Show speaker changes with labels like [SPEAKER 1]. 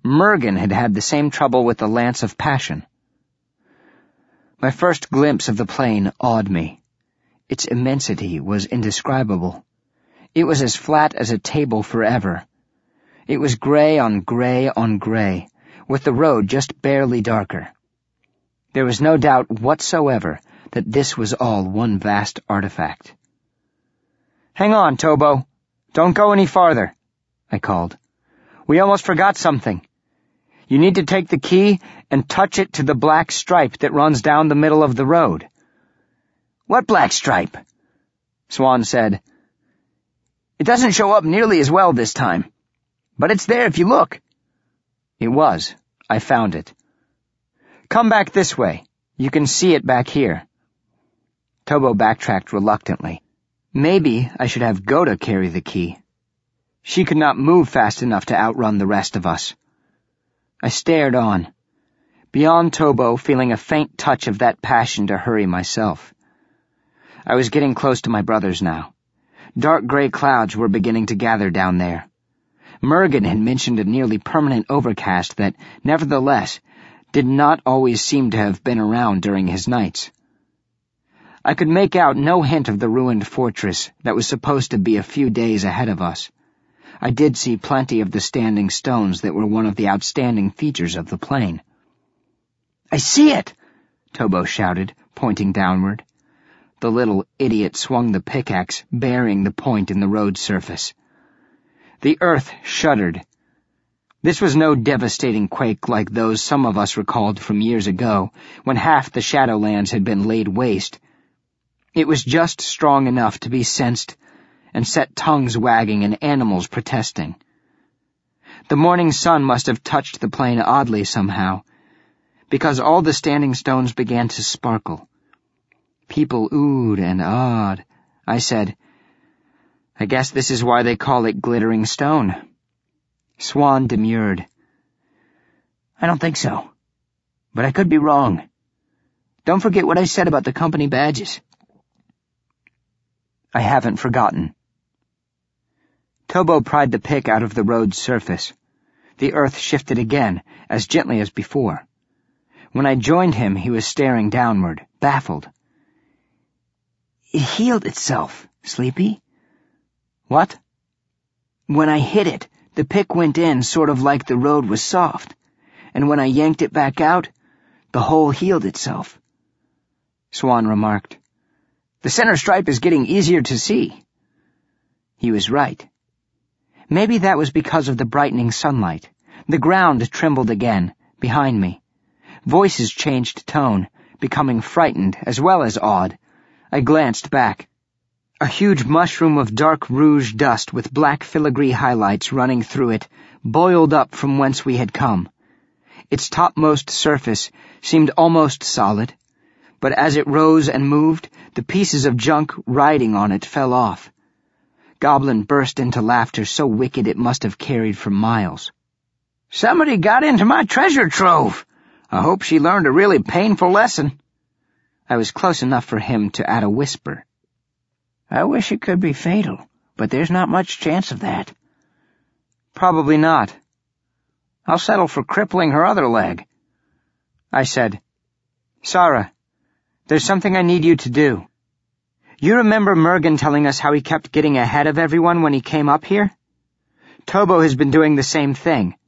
[SPEAKER 1] Mergen had had the same trouble with the Lance of Passion. My first glimpse of the plane awed me. Its immensity was indescribable. It was as flat as a table forever. It was gray on gray on gray, with the road just barely darker. There was no doubt whatsoever that this was all one vast artifact. "Hang on, Tobo. Don't go any farther," I called. "We almost forgot something. You need to take the key and touch it to the black stripe that runs down the middle of the road." "What black stripe?" Swan said. "It doesn't show up nearly as well this time, but it's there if you look." It was. I found it. "Come back this way. You can see it back here." Tobo backtracked reluctantly. Maybe I should have Goda carry the key. She could not move fast enough to outrun the rest of us. I stared on, beyond Tobo, feeling a faint touch of that passion to hurry myself. I was getting close to my brothers now. Dark gray clouds were beginning to gather down there. Mergen had mentioned a nearly permanent overcast that, nevertheless, did not always seem to have been around during his nights. I could make out no hint of the ruined fortress that was supposed to be a few days ahead of us. I did see plenty of the standing stones that were one of the outstanding features of the plain. "I see it!" Tobo shouted, pointing downward. The little idiot swung the pickaxe, burying the point in the road surface. The earth shuddered. This was no devastating quake like those some of us recalled from years ago, when half the Shadowlands had been laid waste. It was just strong enough to be sensed and set tongues wagging and animals protesting. The morning sun must have touched the plain oddly somehow, because all the standing stones began to sparkle. People oohed and awed. I said, "I guess this is why they call it glittering stone." Swan demurred. "I don't think so, but I could be wrong. Don't forget what I said about the company badges." "I haven't forgotten." Tobo pried the pick out of the road's surface. The earth shifted again, as gently as before. When I joined him, he was staring downward, baffled. "It healed itself, Sleepy." "What?" "When I hit it, the pick went in sort of like the road was soft, and when I yanked it back out, the hole healed itself." Swan remarked, "The center stripe is getting easier to see." He was right. Maybe that was because of the brightening sunlight. The ground trembled again, behind me. Voices changed tone, becoming frightened as well as awed. I glanced back. A huge mushroom of dark rouge dust with black filigree highlights running through it boiled up from whence we had come. Its topmost surface seemed almost solid, but as it rose and moved, the pieces of junk riding on it fell off. Goblin burst into laughter so wicked it must have carried for miles. "Somebody got into my treasure trove. I hope she learned a really painful lesson." I was close enough for him to add a whisper. "I wish it could be fatal, but there's not much chance of that." "Probably not." "I'll settle for crippling her other leg." I said, "Sarah, there's something I need you to do. You remember Mergen telling us how he kept getting ahead of everyone when he came up here? Tobo has been doing the same thing,